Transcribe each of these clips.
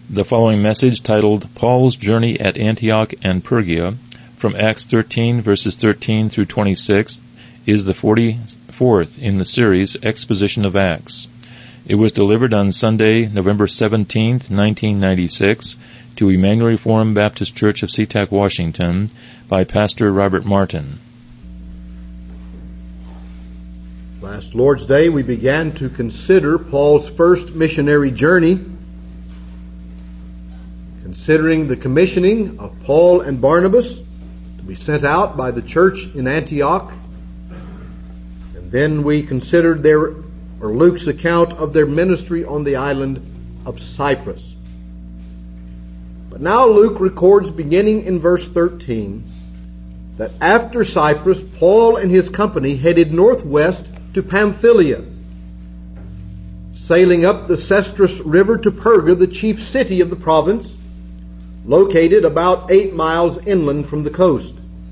The following message, titled Paul's Journey at Antioch and Pergia, from Acts 13, verses 13 through 26, is the 44th in the series Exposition of Acts. It was delivered on Sunday, November 17, 1996, to Emmanuel Reformed Baptist Church of SeaTac, Washington, by Pastor Robert Martin. Last Lord's Day, we began to consider Paul's first missionary journey, considering the commissioning of Paul and Barnabas to be sent out by the church in Antioch. And then we considered Luke's account of their ministry on the island of Cyprus. But now Luke records, beginning in verse 13, that after Cyprus, Paul and his company headed northwest to Pamphylia, sailing up the Cestrus River to Perga, the chief city of the province, located about 8 miles inland from the coast.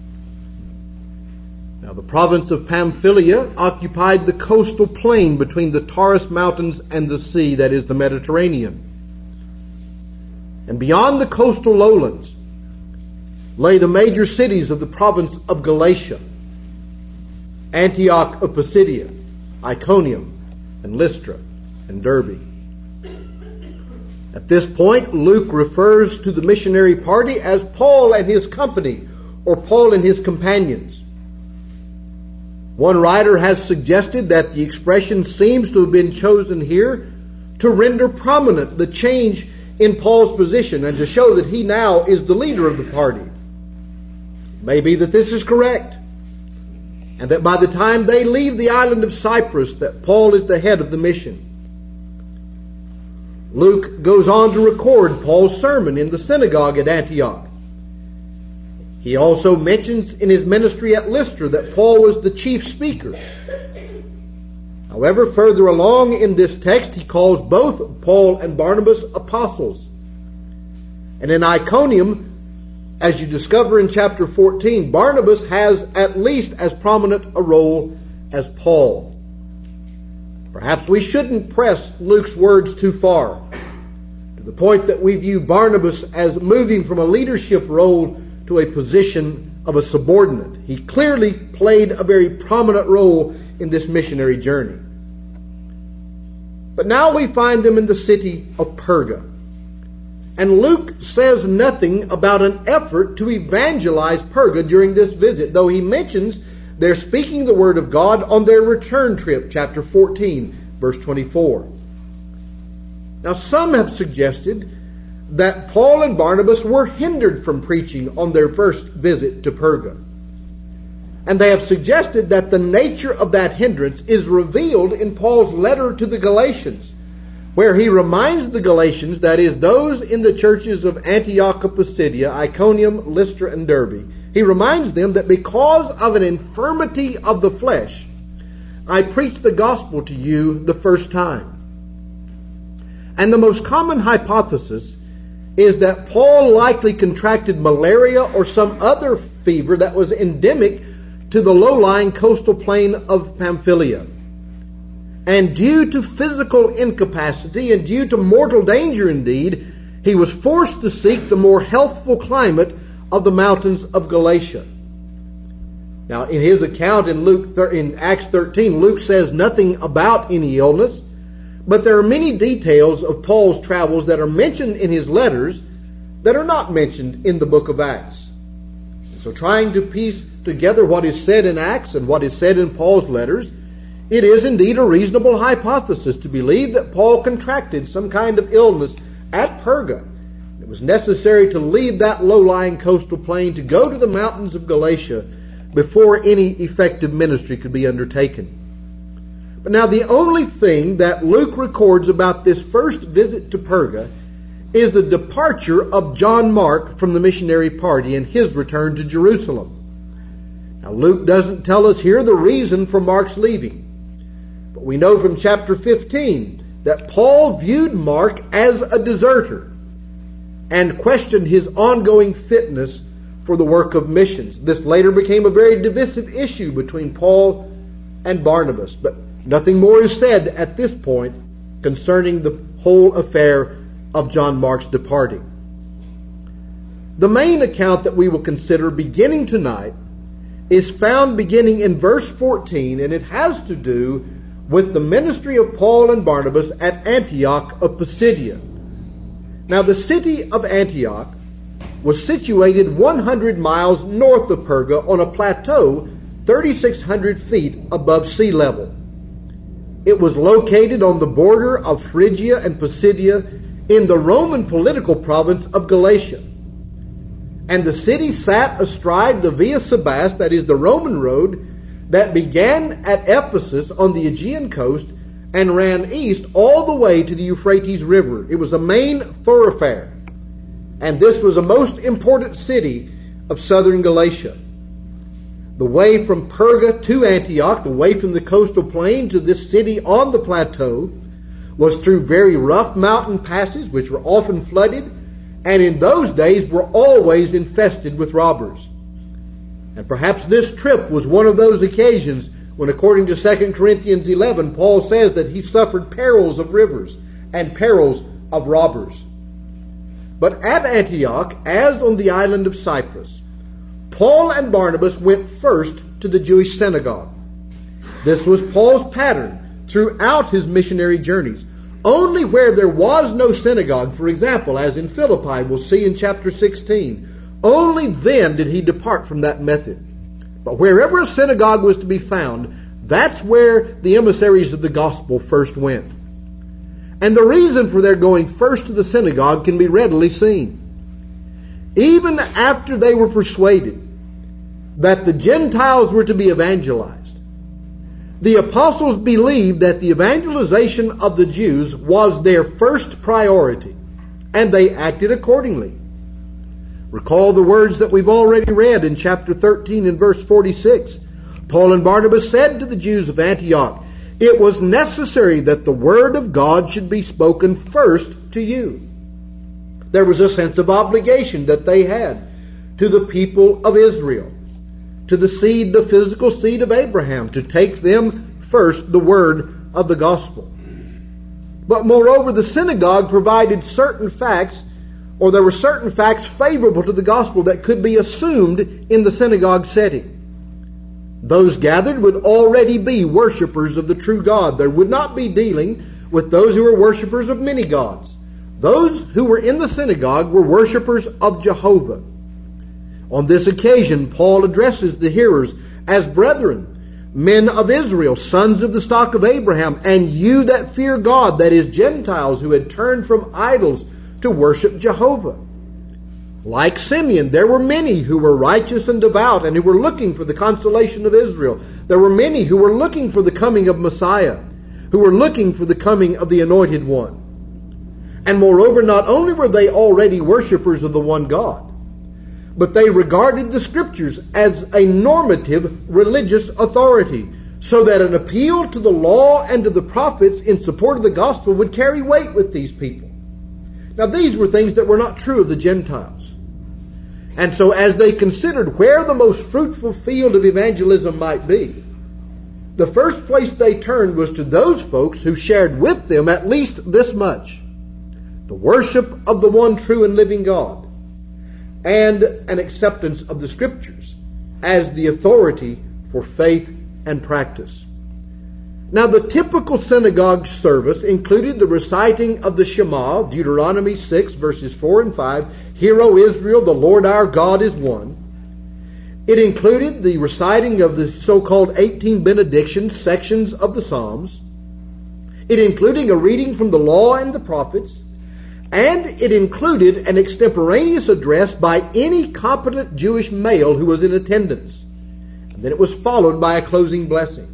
Now, the province of Pamphylia occupied the coastal plain between the Taurus Mountains and the sea, that is the Mediterranean. And beyond the coastal lowlands lay the major cities of the province of Galatia: Antioch of Pisidia, Iconium, and Lystra, and Derbe. At this point, Luke refers to the missionary party as Paul and his company, or Paul and his companions. One writer has suggested that the expression seems to have been chosen here to render prominent the change in Paul's position and to show that he now is the leader of the party. It may be that this is correct, and that by the time they leave the island of Cyprus, that Paul is the head of the mission. Luke goes on to record Paul's sermon in the synagogue at Antioch. He also mentions in his ministry at Lystra that Paul was the chief speaker. However, further along in this text, he calls both Paul and Barnabas apostles. And in Iconium, as you discover in chapter 14, Barnabas has at least as prominent a role as Paul. Perhaps we shouldn't press Luke's words too far, to the point that we view Barnabas as moving from a leadership role to a position of a subordinate. He clearly played a very prominent role in this missionary journey. But now we find them in the city of Perga. And Luke says nothing about an effort to evangelize Perga during this visit, though he mentions they're speaking the word of God on their return trip, chapter 14, verse 24. Now, some have suggested that Paul and Barnabas were hindered from preaching on their first visit to Perga. And they have suggested that the nature of that hindrance is revealed in Paul's letter to the Galatians, where he reminds the Galatians, that is, those in the churches of Antioch of Pisidia, Iconium, Lystra, and Derbe, he reminds them that because of an infirmity of the flesh, I preached the gospel to you the first time. And the most common hypothesis is that Paul likely contracted malaria or some other fever that was endemic to the low-lying coastal plain of Pamphylia. And due to physical incapacity and due to mortal danger indeed, he was forced to seek the more healthful climate of the mountains of Galatia. Now, in his account in Acts 13, Luke says nothing about any illness, but there are many details of Paul's travels that are mentioned in his letters that are not mentioned in the book of Acts. So trying to piece together what is said in Acts and what is said in Paul's letters, it is indeed a reasonable hypothesis to believe that Paul contracted some kind of illness at Perga. It was necessary to leave that low-lying coastal plain to go to the mountains of Galatia before any effective ministry could be undertaken. But now the only thing that Luke records about this first visit to Perga is the departure of John Mark from the missionary party and his return to Jerusalem. Now Luke doesn't tell us here the reason for Mark's leaving. But we know from chapter 15 that Paul viewed Mark as a deserter and questioned his ongoing fitness for the work of missions. This later became a very divisive issue between Paul and Barnabas, but nothing more is said at this point concerning the whole affair of John Mark's departing. The main account that we will consider beginning tonight is found beginning in verse 14, and it has to do with the ministry of Paul and Barnabas at Antioch of Pisidia. Now, the city of Antioch was situated 100 miles north of Perga on a plateau 3,600 feet above sea level. It was located on the border of Phrygia and Pisidia in the Roman political province of Galatia. And the city sat astride the Via Sabas, that is the Roman road, that began at Ephesus on the Aegean coast and ran east all the way to the Euphrates River. It was a main thoroughfare. And this was a most important city of southern Galatia. The way from Perga to Antioch, the way from the coastal plain to this city on the plateau, was through very rough mountain passes, which were often flooded, and in those days were always infested with robbers. And perhaps this trip was one of those occasions when, according to 2 Corinthians 11, Paul says that he suffered perils of rivers and perils of robbers. But at Antioch, as on the island of Cyprus, Paul and Barnabas went first to the Jewish synagogue. This was Paul's pattern throughout his missionary journeys. Only where there was no synagogue, for example, as in Philippi, we'll see in chapter 16, only then did he depart from that method. But wherever a synagogue was to be found, that's where the emissaries of the gospel first went. And the reason for their going first to the synagogue can be readily seen. Even after they were persuaded that the Gentiles were to be evangelized, the apostles believed that the evangelization of the Jews was their first priority, and they acted accordingly. Recall the words that we've already read in chapter 13 and verse 46. Paul and Barnabas said to the Jews of Antioch, "It was necessary that the word of God should be spoken first to you." There was a sense of obligation that they had to the people of Israel, to the seed, the physical seed of Abraham, to take them first the word of the gospel. But moreover, the synagogue provided certain facts, or there were certain facts favorable to the gospel that could be assumed in the synagogue setting. Those gathered would already be worshipers of the true God. There would not be dealing with those who were worshipers of many gods. Those who were in the synagogue were worshipers of Jehovah. On this occasion, Paul addresses the hearers as brethren, men of Israel, sons of the stock of Abraham, and you that fear God, that is, Gentiles who had turned from idols to worship Jehovah. Like Simeon, there were many who were righteous and devout and who were looking for the consolation of Israel. There were many who were looking for the coming of Messiah, who were looking for the coming of the Anointed One. And moreover, not only were they already worshipers of the one God, but they regarded the Scriptures as a normative religious authority, so that an appeal to the law and to the prophets in support of the gospel would carry weight with these people. Now, these were things that were not true of the Gentiles. And so as they considered where the most fruitful field of evangelism might be, the first place they turned was to those folks who shared with them at least this much: the worship of the one true and living God, and an acceptance of the Scriptures as the authority for faith and practice. Now, the typical synagogue service included the reciting of the Shema, Deuteronomy 6, verses 4 and 5, "Hear, O Israel, the Lord our God is one." It included the reciting of the so-called 18 benedictions, sections of the Psalms. It included a reading from the law and the prophets. And it included an extemporaneous address by any competent Jewish male who was in attendance. And then it was followed by a closing blessing.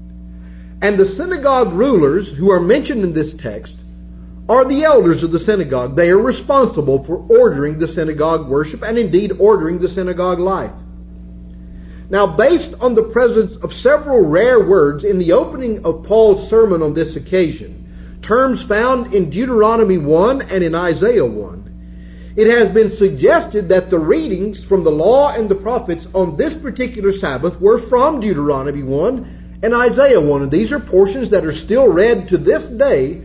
And the synagogue rulers who are mentioned in this text are the elders of the synagogue. They are responsible for ordering the synagogue worship and indeed ordering the synagogue life. Now, based on the presence of several rare words in the opening of Paul's sermon on this occasion, terms found in Deuteronomy 1 and in Isaiah 1, it has been suggested that the readings from the law and the prophets on this particular Sabbath were from Deuteronomy 1 and Isaiah 1. And these are portions that are still read to this day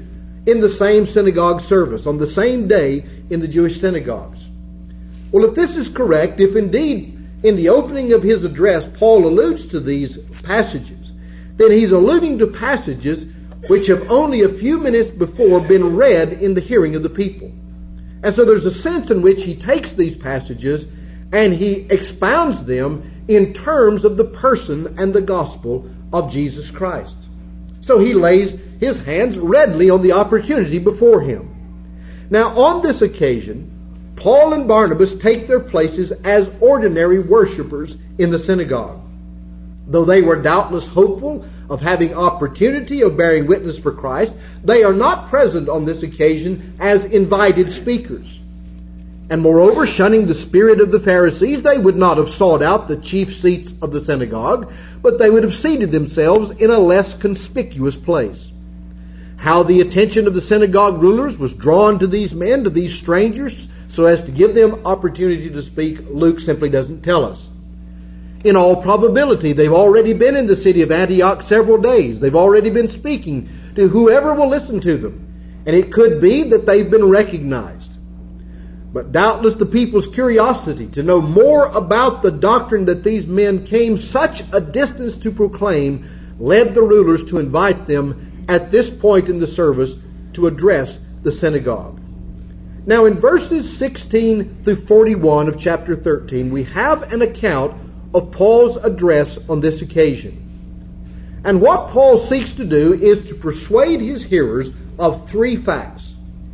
in the same synagogue service, on the same day in the Jewish synagogues. Well, if this is correct, if indeed in the opening of his address Paul alludes to these passages, then he's alluding to passages which have only a few minutes before been read in the hearing of the people. And so there's a sense in which he takes these passages and he expounds them in terms of the person and the gospel of Jesus Christ. So he lays his hands readily on the opportunity before him. Now, on this occasion, Paul and Barnabas take their places as ordinary worshipers in the synagogue. Though they were doubtless hopeful of having opportunity of bearing witness for Christ, they are not present on this occasion as invited speakers. And moreover, shunning the spirit of the Pharisees, they would not have sought out the chief seats of the synagogue, but they would have seated themselves in a less conspicuous place. How the attention of the synagogue rulers was drawn to these men, to these strangers, so as to give them opportunity to speak, Luke simply doesn't tell us. In all probability, they've already been in the city of Antioch several days. They've already been speaking to whoever will listen to them. And it could be that they've been recognized. But doubtless the people's curiosity to know more about the doctrine that these men came such a distance to proclaim led the rulers to invite them at this point in the service to address the synagogue. Now in verses 16 through 41 of chapter 13, we have an account of Paul's address on this occasion. And what Paul seeks to do is to persuade his hearers of three facts.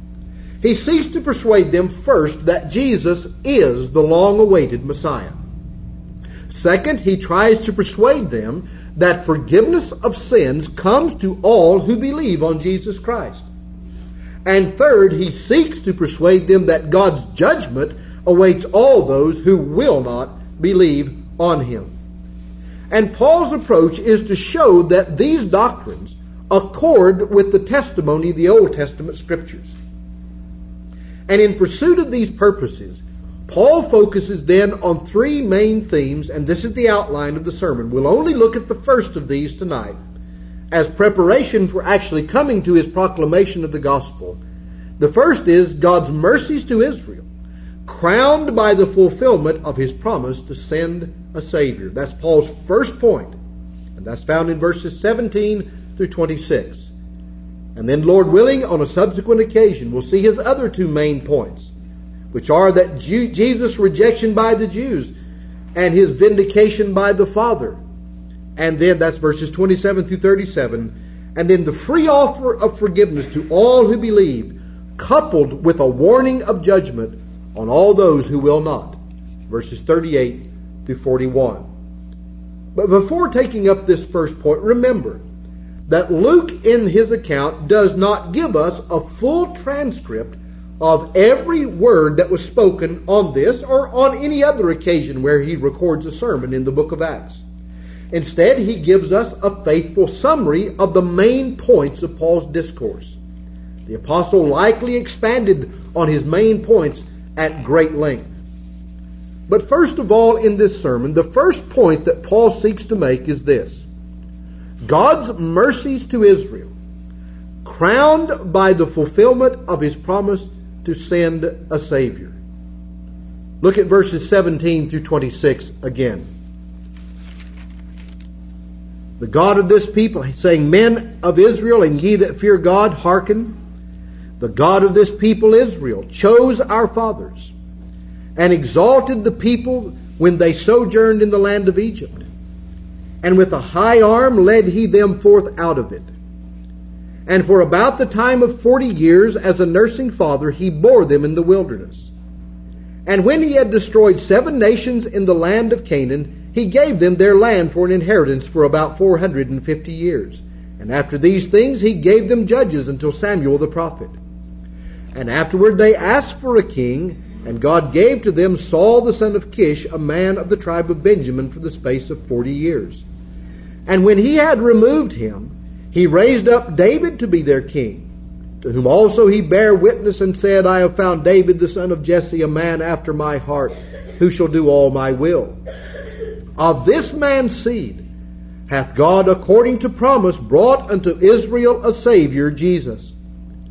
He seeks to persuade them first that Jesus is the long-awaited Messiah. Second, he tries to persuade them that forgiveness of sins comes to all who believe on Jesus Christ. And third, he seeks to persuade them that God's judgment awaits all those who will not believe on him. And Paul's approach is to show that these doctrines accord with the testimony of the Old Testament Scriptures. And in pursuit of these purposes, Paul focuses then on three main themes, and this is the outline of the sermon. We'll only look at the first of these tonight as preparation for actually coming to his proclamation of the gospel. The first is God's mercies to Israel, crowned by the fulfillment of his promise to send a Savior. That's Paul's first point, and that's found in verses 17 through 26. And then, Lord willing, on a subsequent occasion, we'll see his other two main points, which are that Jesus' rejection by the Jews and his vindication by the Father. And then that's verses 27 through 37. And then the free offer of forgiveness to all who believe, coupled with a warning of judgment on all those who will not. Verses 38 through 41. But before taking up this first point, remember that Luke in his account does not give us a full transcript of every word that was spoken on this or on any other occasion where he records a sermon in the book of Acts. Instead, he gives us a faithful summary of the main points of Paul's discourse. The apostle likely expanded on his main points at great length. But first of all in this sermon, the first point that Paul seeks to make is this: God's mercies to Israel, crowned by the fulfillment of his promise to send a Savior. Look at verses 17 through 26 again. The God of this people, he's saying, men of Israel, and ye that fear God, hearken. The God of this people Israel chose our fathers and exalted the people when they sojourned in the land of Egypt. And with a high arm led he them forth out of it. And for about the time of 40 years, as a nursing father, he bore them in the wilderness. And when he had destroyed 7 nations in the land of Canaan, he gave them their land for an inheritance for about 450 years. And after these things he gave them judges until Samuel the prophet. And afterward they asked for a king, and God gave to them Saul the son of Kish, a man of the tribe of Benjamin, for the space of 40 years. And when he had removed him, he raised up David to be their king, to whom also he bare witness and said, I have found David the son of Jesse, a man after my heart, who shall do all my will. Of this man's seed hath God, according to promise, brought unto Israel a Savior, Jesus,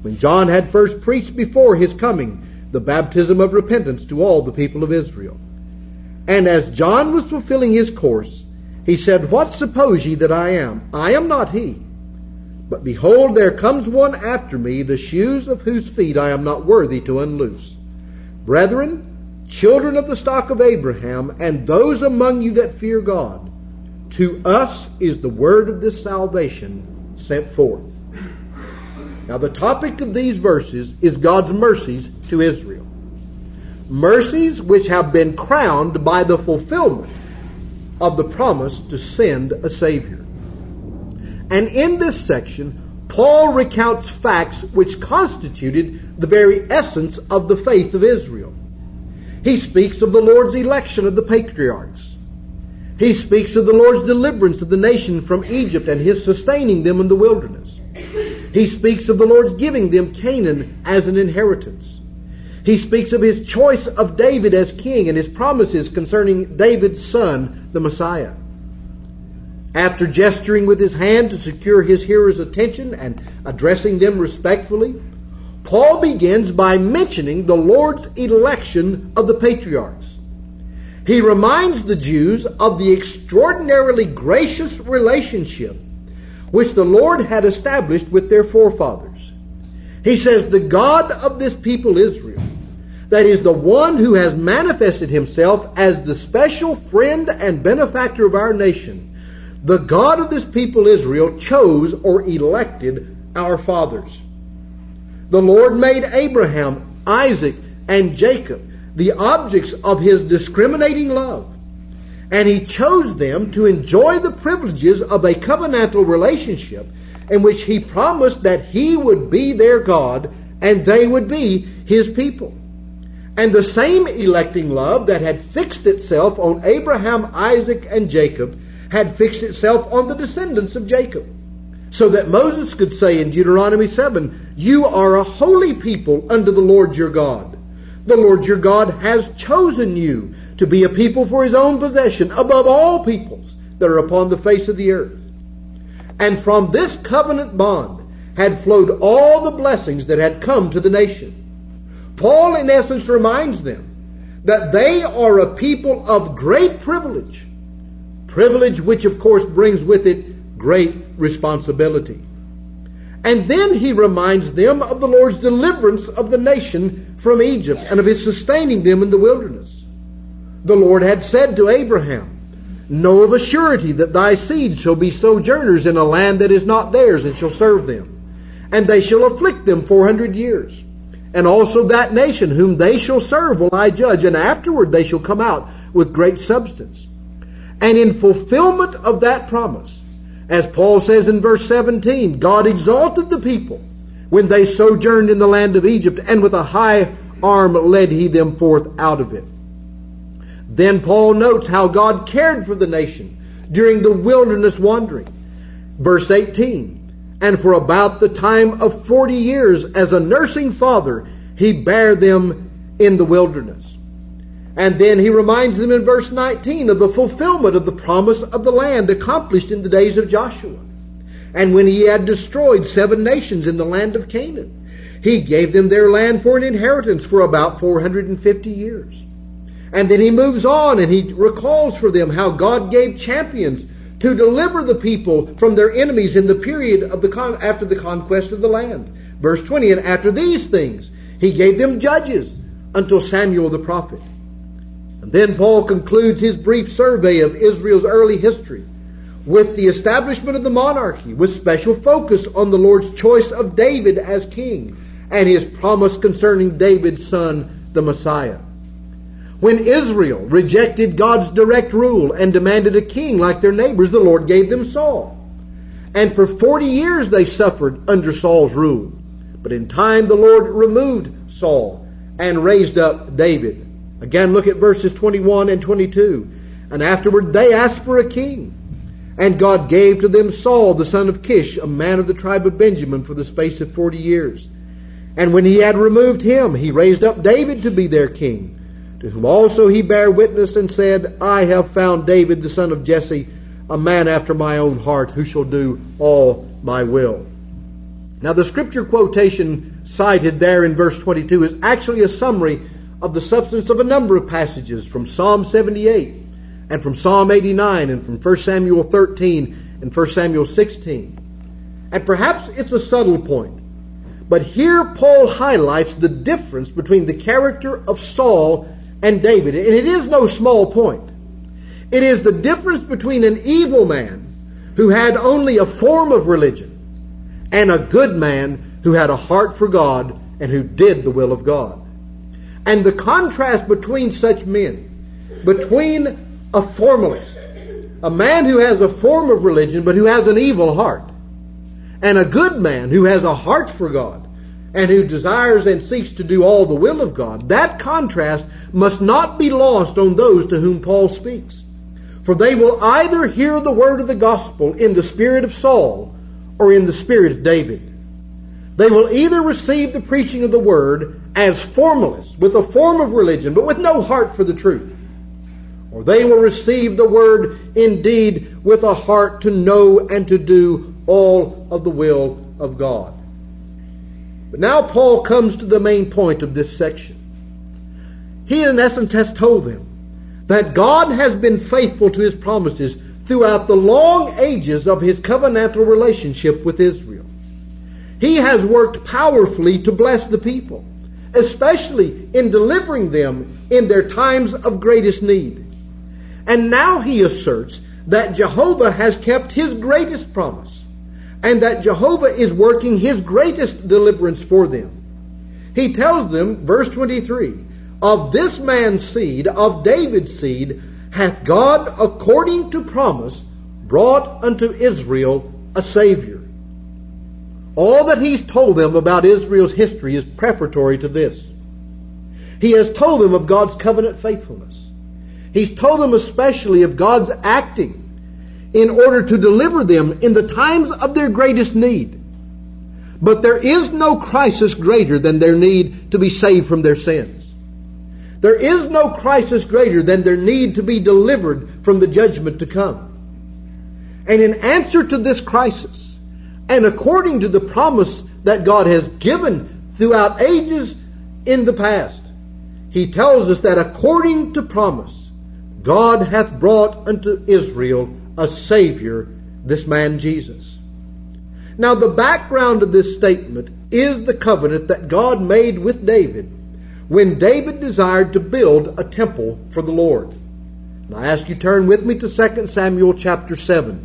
when John had first preached before his coming the baptism of repentance to all the people of Israel. And as John was fulfilling his course, he said, What suppose ye that I am? I am not he. But behold, there comes one after me, the shoes of whose feet I am not worthy to unloose. Brethren, children of the stock of Abraham, and those among you that fear God, to us is the word of this salvation sent forth. Now the topic of these verses is God's mercies to Israel. Mercies which have been crowned by the fulfillment of the promise to send a Savior. And in this section, Paul recounts facts which constituted the very essence of the faith of Israel. He speaks of the Lord's election of the patriarchs. He speaks of the Lord's deliverance of the nation from Egypt and His sustaining them in the wilderness. He speaks of the Lord's giving them Canaan as an inheritance. He speaks of His choice of David as king and His promises concerning David's son, the Messiah. After gesturing with his hand to secure his hearers' attention and addressing them respectfully, Paul begins by mentioning the Lord's election of the patriarchs. He reminds the Jews of the extraordinarily gracious relationship which the Lord had established with their forefathers. He says, the God of this people Israel, that is the one who has manifested Himself as the special friend and benefactor of our nation, the God of this people Israel chose or elected our fathers. The Lord made Abraham, Isaac, and Jacob the objects of His discriminating love. And He chose them to enjoy the privileges of a covenantal relationship in which He promised that He would be their God and they would be His people. And the same electing love that had fixed itself on Abraham, Isaac, and Jacob had fixed itself on the descendants of Jacob. So that Moses could say in Deuteronomy 7, You are a holy people unto the Lord your God. The Lord your God has chosen you to be a people for His own possession above all peoples that are upon the face of the earth. And from this covenant bond had flowed all the blessings that had come to the nation. Paul in essence reminds them that they are a people of great privilege. Privilege which of course brings with it great responsibility. And then he reminds them of the Lord's deliverance of the nation from Egypt and of His sustaining them in the wilderness. The Lord had said to Abraham, Know of a surety that thy seed shall be sojourners in a land that is not theirs, and shall serve them. And they shall afflict them 400 years. And also that nation whom they shall serve will I judge, and afterward they shall come out with great substance. And in fulfillment of that promise, as Paul says in verse 17, God exalted the people when they sojourned in the land of Egypt, and with a high arm led He them forth out of it. Then Paul notes how God cared for the nation during the wilderness wandering. Verse 18, And for about the time of 40 years as a nursing father, He bare them in the wilderness. And then he reminds them in verse 19 of the fulfillment of the promise of the land accomplished in the days of Joshua. And when he had destroyed 7 nations in the land of Canaan, He gave them their land for an inheritance for about 450 years. And then he moves on and he recalls for them how God gave champions to deliver the people from their enemies in the period of after the conquest of the land. Verse 20, And after these things He gave them judges until Samuel the prophet. And then Paul concludes his brief survey of Israel's early history with the establishment of the monarchy, with special focus on the Lord's choice of David as king and His promise concerning David's son, the Messiah. When Israel rejected God's direct rule and demanded a king like their neighbors, the Lord gave them Saul. And for 40 years they suffered under Saul's rule. But in time the Lord removed Saul and raised up David. Again, look at verses 21 and 22. And afterward they asked for a king. And God gave to them Saul, the son of Kish, a man of the tribe of Benjamin, for the space of 40 years. And when He had removed him, He raised up David to be their king, to whom also He bare witness and said, I have found David, the son of Jesse, a man after my own heart, who shall do all my will. Now the scripture quotation cited there in verse 22 is actually a summary of the substance of a number of passages from Psalm 78 and from Psalm 89 and from 1 Samuel 13 and 1 Samuel 16. And perhaps it's a subtle point, but here Paul highlights the difference between the character of Saul and David. And it is no small point. It is the difference between an evil man who had only a form of religion and a good man who had a heart for God and who did the will of God. And the contrast between such men, between a formalist, a man who has a form of religion but who has an evil heart, and a good man who has a heart for God and who desires and seeks to do all the will of God, that contrast must not be lost on those to whom Paul speaks. For they will either hear the word of the gospel in the spirit of Saul or in the spirit of David. They will either receive the preaching of the word as formalists, with a form of religion, but with no heart for the truth. Or they will receive the word indeed with a heart to know and to do all of the will of God. But now Paul comes to the main point of this section. He in essence has told them that God has been faithful to His promises throughout the long ages of His covenantal relationship with Israel. He has worked powerfully to bless the people, especially in delivering them in their times of greatest need. And now he asserts that Jehovah has kept His greatest promise, and that Jehovah is working His greatest deliverance for them. He tells them, verse 23, of this man's seed, of David's seed, hath God, according to promise, brought unto Israel a Savior. All that he's told them about Israel's history is preparatory to this. He has told them of God's covenant faithfulness. He's told them especially of God's acting in order to deliver them in the times of their greatest need. But there is no crisis greater than their need to be saved from their sins. There is no crisis greater than their need to be delivered from the judgment to come. And in answer to this crisis, and according to the promise that God has given throughout ages in the past, He tells us that according to promise, God hath brought unto Israel a Savior, this man Jesus. Now the background of this statement is the covenant that God made with David when David desired to build a temple for the Lord. And I ask you turn with me to 2 Samuel chapter 7.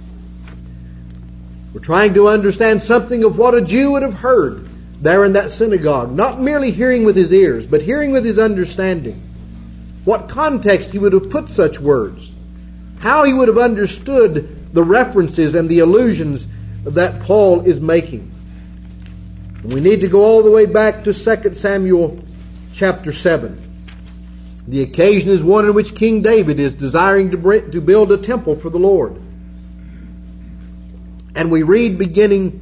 We're trying to understand something of what a Jew would have heard there in that synagogue. Not merely hearing with his ears, but hearing with his understanding. What context he would have put such words. How he would have understood the references and the allusions that Paul is making. And we need to go all the way back to 2 Samuel chapter 7. The occasion is one in which King David is desiring to build a temple for the Lord. And we read beginning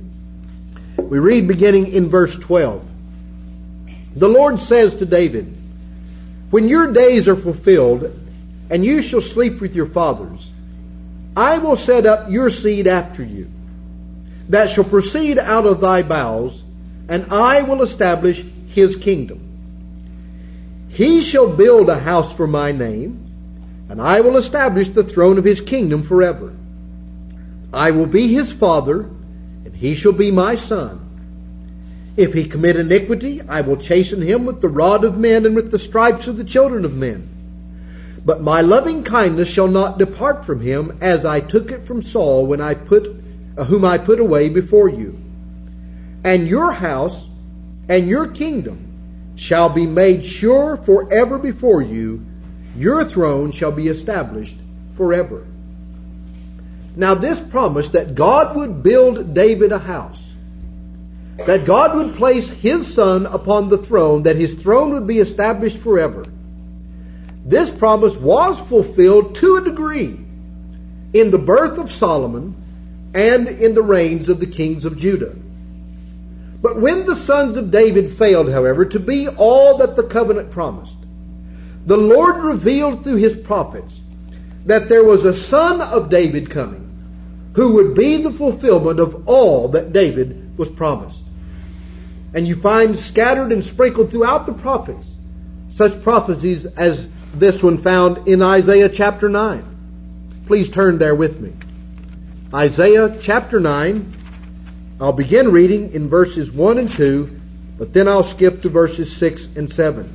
in verse 12. The Lord says to David, when your days are fulfilled, and you shall sleep with your fathers, I will set up your seed after you, that shall proceed out of thy bowels, and I will establish his kingdom. He shall build a house for my name, and I will establish the throne of his kingdom forever. I will be his father, and he shall be my son. If he commit iniquity, I will chasten him with the rod of men and with the stripes of the children of men. But my loving kindness shall not depart from him, as I took it from Saul whom I put away before you. And your house and your kingdom shall be made sure forever before you. Your throne shall be established forever. Now this promise that God would build David a house, that God would place his son upon the throne, that his throne would be established forever, this promise was fulfilled to a degree in the birth of Solomon and in the reigns of the kings of Judah. But when the sons of David failed, however, to be all that the covenant promised, the Lord revealed through his prophets that there was a son of David coming who would be the fulfillment of all that David was promised. And you find scattered and sprinkled throughout the prophets such prophecies as this one found in Isaiah chapter 9. Please turn there with me. Isaiah chapter 9. I'll begin reading in verses 1 and 2, but then I'll skip to verses 6 and 7.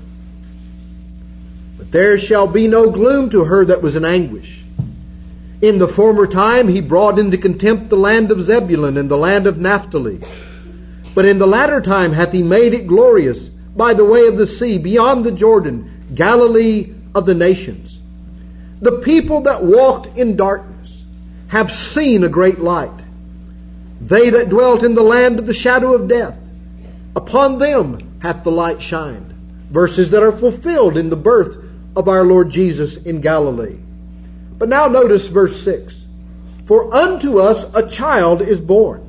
But there shall be no gloom to her that was in anguish. In the former time he brought into contempt the land of Zebulun and the land of Naphtali. But in the latter time hath he made it glorious by the way of the sea, beyond the Jordan, Galilee of the nations. The people that walked in darkness have seen a great light. They that dwelt in the land of the shadow of death, upon them hath the light shined. Verses that are fulfilled in the birth of our Lord Jesus in Galilee. But now notice verse 6. For unto us a child is born,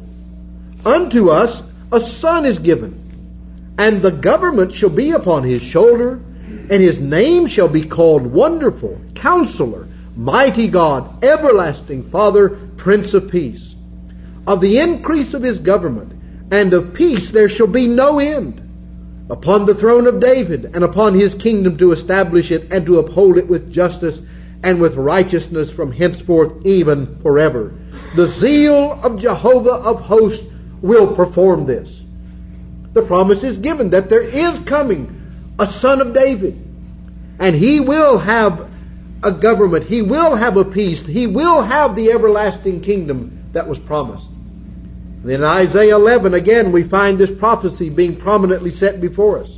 unto us a son is given, and the government shall be upon his shoulder, and his name shall be called Wonderful, Counselor, Mighty God, Everlasting Father, Prince of Peace. Of the increase of his government and of peace there shall be no end, upon the throne of David and upon his kingdom, to establish it and to uphold it with justice and with righteousness from henceforth even forever. The zeal of Jehovah of hosts will perform this. The promise is given that there is coming a son of David, and he will have a government, he will have a peace, he will have the everlasting kingdom that was promised. And in Isaiah 11 again we find this prophecy being prominently set before us.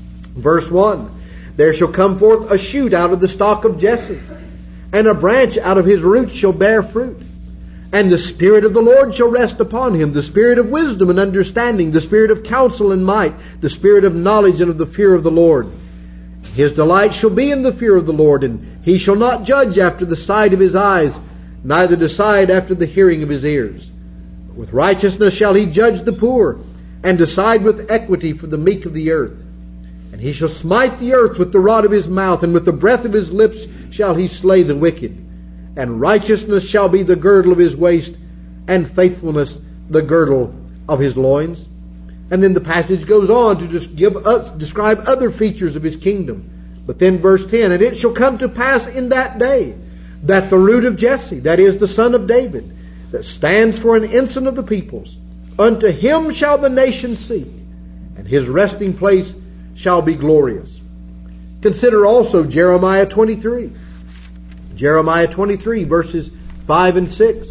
Verse 1, there shall come forth a shoot out of the stock of Jesse, and a branch out of his roots shall bear fruit. And the Spirit of the Lord shall rest upon him, the Spirit of wisdom and understanding, the Spirit of counsel and might, the Spirit of knowledge and of the fear of the Lord. His delight shall be in the fear of the Lord, and he shall not judge after the sight of his eyes, neither decide after the hearing of his ears. But with righteousness shall he judge the poor, and decide with equity for the meek of the earth. And he shall smite the earth with the rod of his mouth, and with the breath of his lips shall he slay the wicked. And righteousness shall be the girdle of his waist, and faithfulness the girdle of his loins. And then the passage goes on to just describe other features of his kingdom. But then verse 10, and it shall come to pass in that day that the root of Jesse, that is the son of David, that stands for an ensign of the peoples, unto him shall the nations seek, and his resting place shall be glorious. Consider also Jeremiah 23. Jeremiah 23 verses 5 and 6.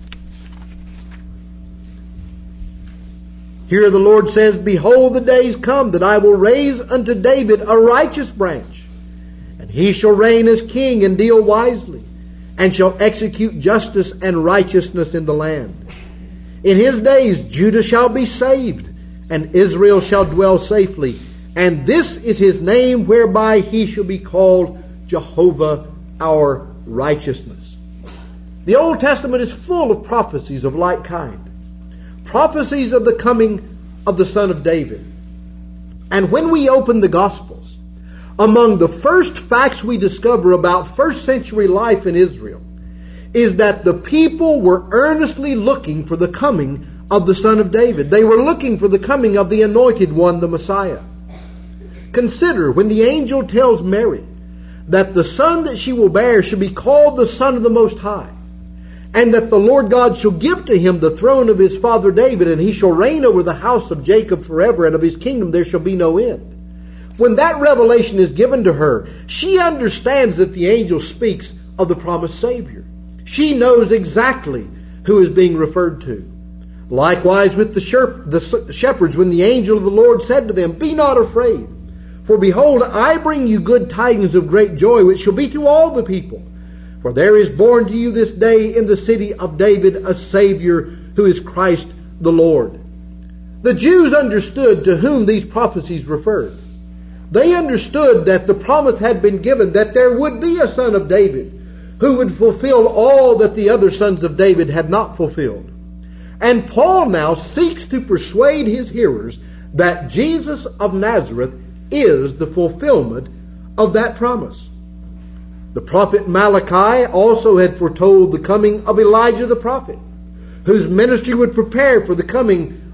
Here the Lord says, behold, the days come that I will raise unto David a righteous branch, and he shall reign as king and deal wisely, and shall execute justice and righteousness in the land. In his days Judah shall be saved, and Israel shall dwell safely. And this is his name whereby he shall be called Jehovah our righteousness. The Old Testament is full of prophecies of like kind. Prophecies of the coming of the Son of David. And when we open the Gospels, among the first facts we discover about first century life in Israel is that the people were earnestly looking for the coming of the Son of David. They were looking for the coming of the Anointed One, the Messiah. Consider when the angel tells Mary that the son that she will bear shall be called the Son of the Most High, and that the Lord God shall give to him the throne of his father David, and he shall reign over the house of Jacob forever, and of his kingdom there shall be no end. When that revelation is given to her, she understands that the angel speaks of the promised Savior. She knows exactly who is being referred to. Likewise with the shepherds, when the angel of the Lord said to them, be not afraid, for behold, I bring you good tidings of great joy, which shall be to all the people. For there is born to you this day in the city of David a Savior, who is Christ the Lord. The Jews understood to whom these prophecies referred. They understood that the promise had been given that there would be a son of David who would fulfill all that the other sons of David had not fulfilled. And Paul now seeks to persuade his hearers that Jesus of Nazareth is the fulfillment of that promise. The prophet Malachi also had foretold the coming of Elijah the prophet, whose ministry would prepare for the coming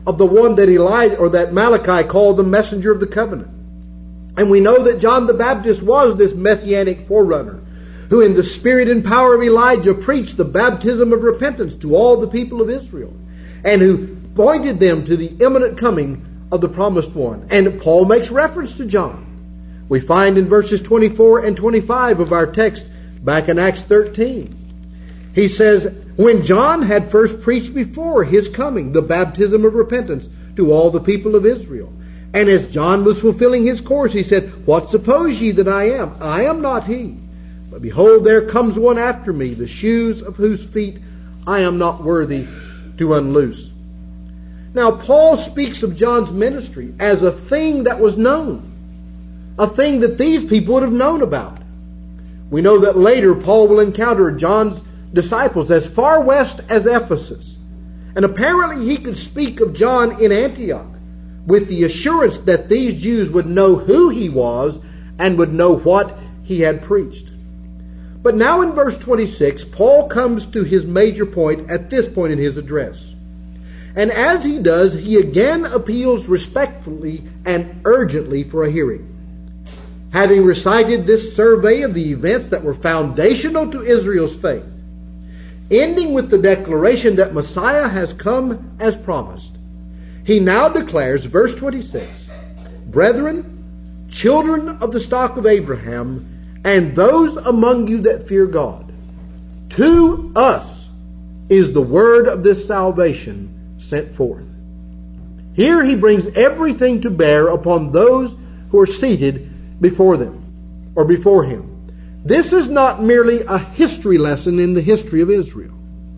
of the one that that Malachi called the messenger of the covenant. And we know that John the Baptist was this messianic forerunner who in the spirit and power of Elijah preached the baptism of repentance to all the people of Israel, and who pointed them to the imminent coming of the promised one. And Paul makes reference to John. We find in verses 24 and 25 of our text back in Acts 13. He says, when John had first preached before his coming the baptism of repentance to all the people of Israel, and as John was fulfilling his course, he said, what suppose ye that I am? I am not he. But behold, there comes one after me, the shoes of whose feet I am not worthy to unloose. Now, Paul speaks of John's ministry as a thing that was known, a thing that these people would have known about. We know that later Paul will encounter John's disciples as far west as Ephesus. And apparently he could speak of John in Antioch with the assurance that these Jews would know who he was and would know what he had preached. But now in verse 26, Paul comes to his major point at this point in his address. And as he does, he again appeals respectfully and urgently for a hearing. Having recited this survey of the events that were foundational to Israel's faith, ending with the declaration that Messiah has come as promised, he now declares, verse 26, brethren, children of the stock of Abraham, and those among you that fear God, to us is the word of this salvation sent forth. Here he brings everything to bear upon those who are seated before them, or before him. This is not merely a history lesson in the history of Israel.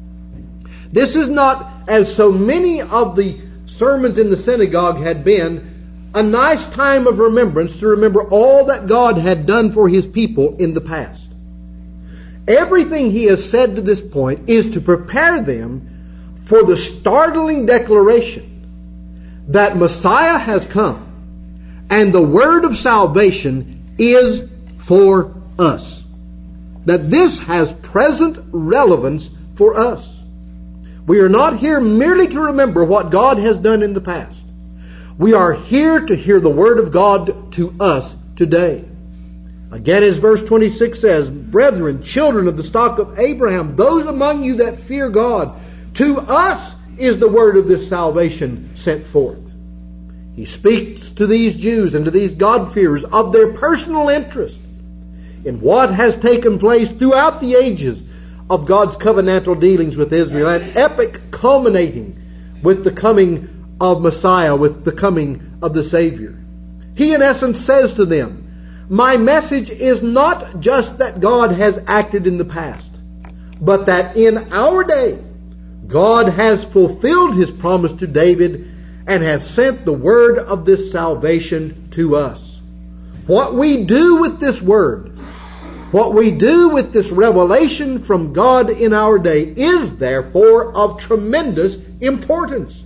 This is not, as so many of the sermons in the synagogue had been, a nice time of remembrance to remember all that God had done for his people in the past. Everything he has said to this point is to prepare them for the startling declaration that Messiah has come and the word of salvation is for us. That this has present relevance for us. We are not here merely to remember what God has done in the past. We are here to hear the word of God to us today. Again, as verse 26 says, brethren, children of the stock of Abraham, those among you that fear God, to us is the word of this salvation sent forth. He speaks to these Jews and to these God-fearers of their personal interest in what has taken place throughout the ages of God's covenantal dealings with Israel, an epic culminating with the coming of Messiah, with the coming of the Savior. He in essence says to them, my message is not just that God has acted in the past, but that in our day God has fulfilled his promise to David and has sent the word of this salvation to us. What we do with this word, what we do with this revelation from God in our day is therefore of tremendous importance.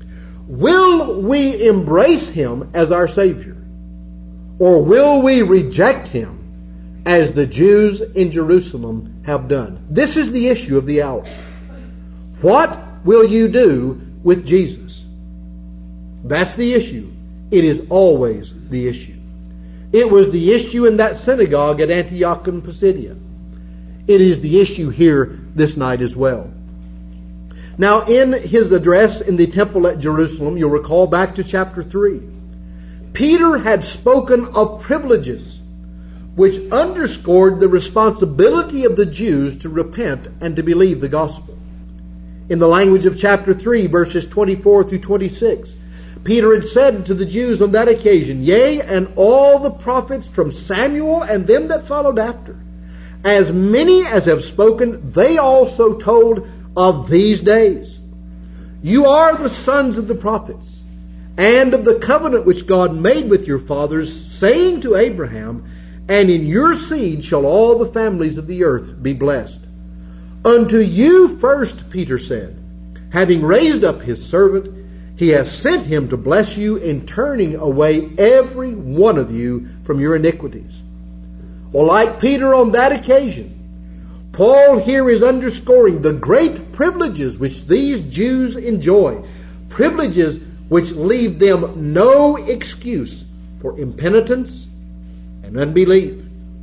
Will we embrace him as our Savior? Or will we reject him as the Jews in Jerusalem have done? This is the issue of the hour. What will you do with Jesus? That's the issue. It is always the issue. It was the issue in that synagogue at Antioch in Pisidia. It is the issue here this night as well. Now, in his address in the temple at Jerusalem, you'll recall back to chapter 3, Peter had spoken of privileges which underscored the responsibility of the Jews to repent and to believe the gospel. In the language of chapter 3, verses 24 through 26, Peter had said to the Jews on that occasion, yea, and all the prophets from Samuel and them that followed after, as many as have spoken, they also told of these days. You are the sons of the prophets, and of the covenant which God made with your fathers, saying to Abraham, and in your seed shall all the families of the earth be blessed. Unto you first, Peter said, having raised up his servant, he has sent him to bless you in turning away every one of you from your iniquities. Well, like Peter on that occasion, Paul here is underscoring the great privileges which these Jews enjoy. Privileges which leave them no excuse for impenitence and unbelief.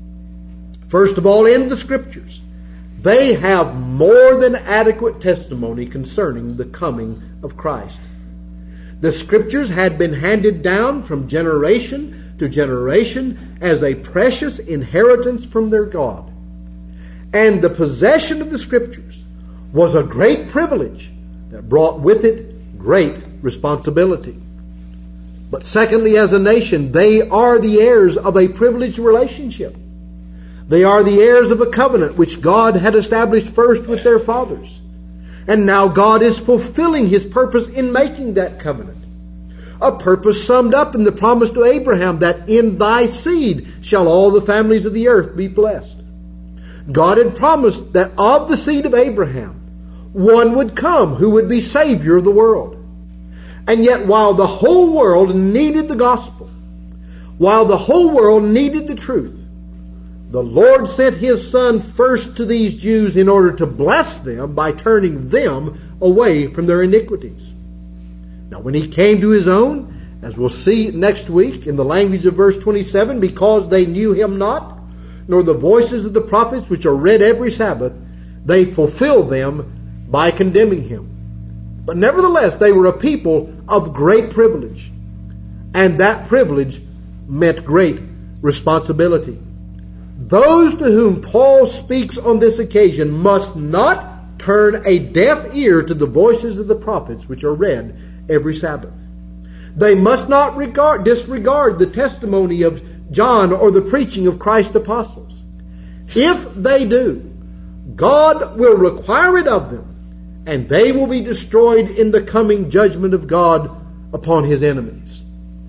First of all, in the Scriptures, they have more than adequate testimony concerning the coming of Christ. The Scriptures had been handed down from generation to generation as a precious inheritance from their God. And the possession of the Scriptures was a great privilege that brought with it great responsibility. But secondly, as a nation, they are the heirs of a privileged relationship. They are the heirs of a covenant which God had established first with their fathers. And now God is fulfilling His purpose in making that covenant. A purpose summed up in the promise to Abraham that in thy seed shall all the families of the earth be blessed. God had promised that of the seed of Abraham, one would come who would be Savior of the world. And yet while the whole world needed the gospel, while the whole world needed the truth, the Lord sent His Son first to these Jews in order to bless them by turning them away from their iniquities. Now when He came to His own, as we'll see next week in the language of verse 27, because they knew Him not, nor the voices of the prophets which are read every Sabbath, they fulfilled them by condemning Him. But nevertheless, they were a people of great privilege. And that privilege meant great responsibility. Those to whom Paul speaks on this occasion must not turn a deaf ear to the voices of the prophets which are read every Sabbath. They must not disregard the testimony of John or the preaching of Christ's apostles. If they do, God will require it of them, and they will be destroyed in the coming judgment of God upon His enemies.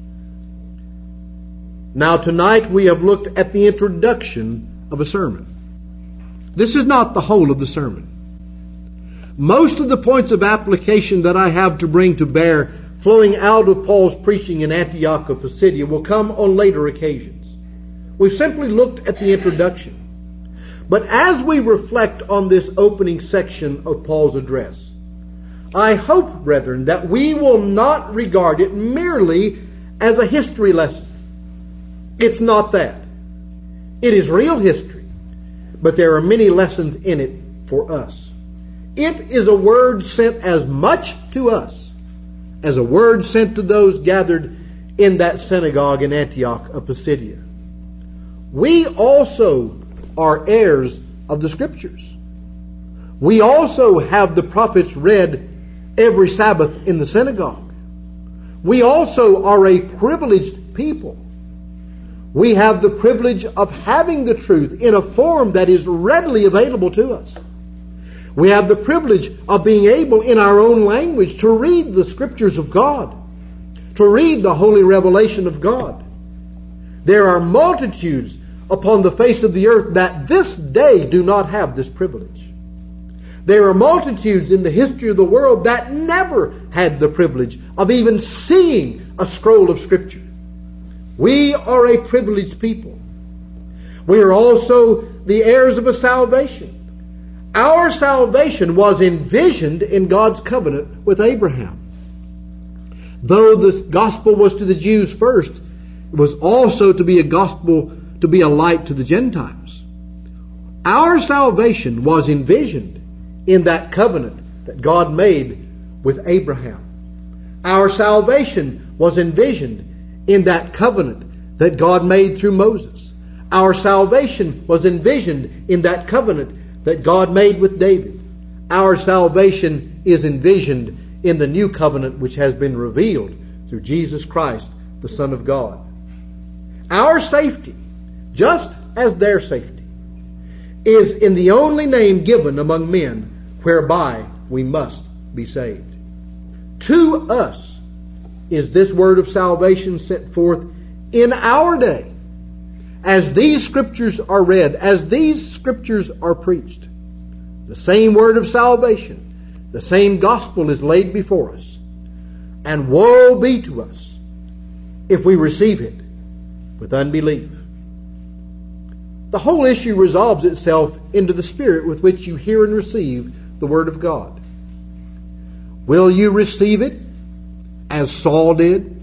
Now tonight we have looked at the introduction of a sermon. This is not the whole of the sermon. Most of the points of application that I have to bring to bear flowing out of Paul's preaching in Antioch of Pisidia will come on later occasions. We've simply looked at the introduction. But as we reflect on this opening section of Paul's address, I hope, brethren, that we will not regard it merely as a history lesson. It's not that. It is real history, but there are many lessons in it for us. It is a word sent as much to us as a word sent to those gathered in that synagogue in Antioch of Pisidia. We also are heirs of the Scriptures. We also have the prophets read every Sabbath in the synagogue. We also are a privileged people. We have the privilege of having the truth in a form that is readily available to us. We have the privilege of being able in our own language to read the Scriptures of God, to read the holy revelation of God. There are multitudes upon the face of the earth that this day do not have this privilege. There are multitudes in the history of the world that never had the privilege of even seeing a scroll of Scripture. We are a privileged people. We are also the heirs of a salvation. Our salvation was envisioned in God's covenant with Abraham. Though the gospel was to the Jews first, it was also to be a gospel, to be a light to the Gentiles. Our salvation was envisioned in that covenant that God made with Abraham. Our salvation was envisioned in that covenant that God made through Moses. Our salvation was envisioned in that covenant that God made with David. Our salvation is envisioned in the new covenant which has been revealed through Jesus Christ, the Son of God. Our safety, just as their safety, is in the only name given among men whereby we must be saved. To us is this word of salvation set forth in our day, as these Scriptures are read, as these Scriptures are preached. The same word of salvation, the same gospel is laid before us. And woe be to us if we receive it with unbelief. The whole issue resolves itself into the spirit with which you hear and receive the Word of God. Will you receive it as Saul did,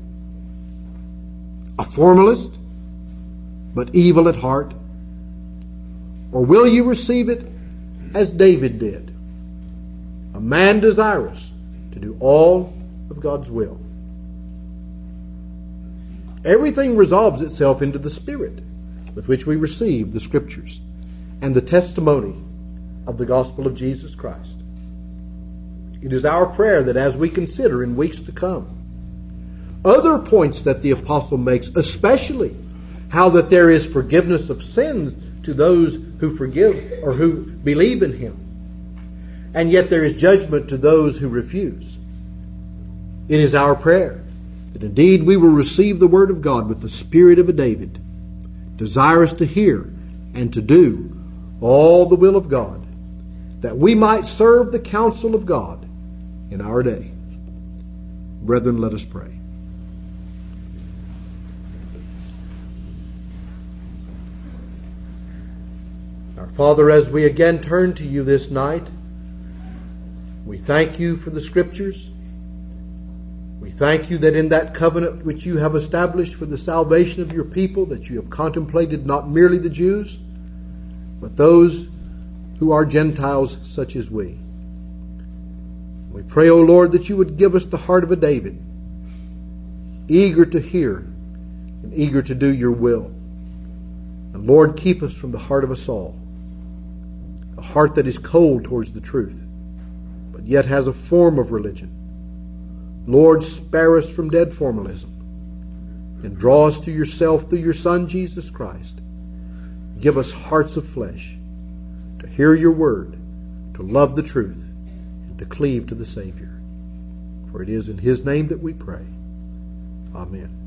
a formalist, but evil at heart? Or will you receive it as David did, a man desirous to do all of God's will? Everything resolves itself into the Spirit with which we receive the Scriptures and the testimony of the gospel of Jesus Christ. It is our prayer that as we consider in weeks to come other points that the apostle makes, especially how that there is forgiveness of sins to those who forgive or who believe in Him, and yet there is judgment to those who refuse. It is our prayer that indeed we will receive the Word of God with the spirit of a David, desirous to hear and to do all the will of God, that we might serve the counsel of God in our day. Brethren, let us pray. Our Father, as we again turn to you this night, we thank you for the Scriptures. We thank you that in that covenant which you have established for the salvation of your people, that you have contemplated not merely the Jews, but those who are Gentiles such as we. We pray, O Lord, that you would give us the heart of a David, eager to hear and eager to do your will. And Lord, keep us from the heart of a Saul, a heart that is cold towards the truth, but yet has a form of religion. Lord, spare us from dead formalism and draw us to yourself through your Son, Jesus Christ. Give us hearts of flesh to hear your word, to love the truth, and to cleave to the Savior. For it is in his name that we pray. Amen.